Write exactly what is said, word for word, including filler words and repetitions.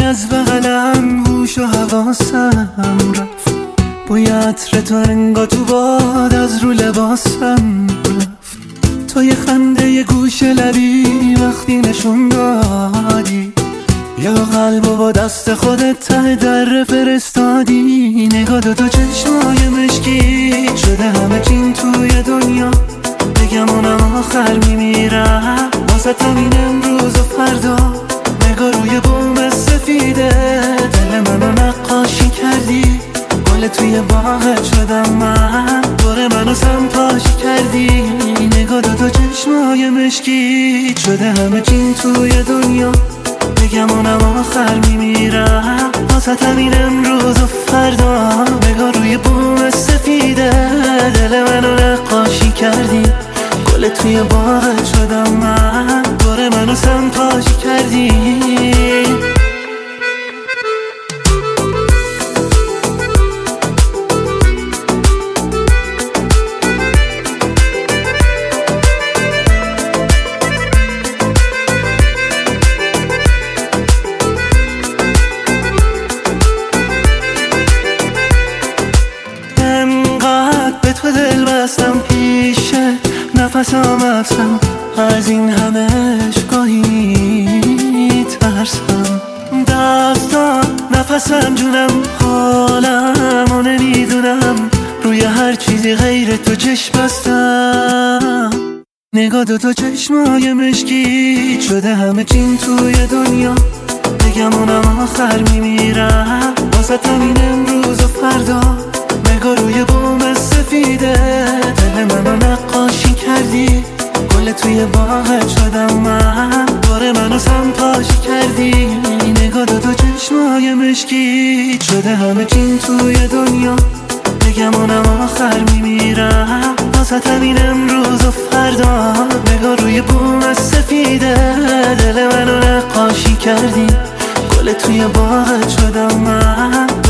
از بغلم هوش و حواسم رفت، بوی عطر تو انگا تو باد از رو لباسم رفت. تو یه خنده یه گوش لبی وقتی نشون دادی، یا قلبو با دست خودت ته در فرستادی. نگاه دو تا چشمای مشکی شده همه چین توی دنیا، بگم اونم آخر میمیرم واسه همین امروز و فردا. نگاه روی بوم سفیده دل منو نقاشی کردی، گل توی باغت شدم من، دور منو سمتاشی کردی. نگاه دو تا چشمای مشکی شده همه چین توی دنیا، بگم اونم آخر میمیرم واسه همین امروز و فردا. نگاه روی بوم سفیده دل منو نقاشی کردی، گل توی باغت شدم من، دور منو سمتاشی کردی. به تو دل بستم پیشه نفسم افسم، از این همش گاهی ترسم. دستان نفسم جونم حالم و نمیدونم، روی هر چیزی غیر تو چشم بستم. نگاه دو تا چشمای مشکی شده همه چین توی دنیا، بگم اونم آخر میمیرم واسه همین امروز و فردا. نگاه روی بوم سفیده دل منو نقاشی کردی، گل توی باغت شدم من، دور منو سمتاشی کردی. نگاه دو تا چشمای مشکی شده همه چین توی دنیا، بگم اونم آخر میمیرم واسه همین امروز و فردا. نگاه روی بوم سفیده دل منو نقاشی کردی، گل توی باغت شدم من،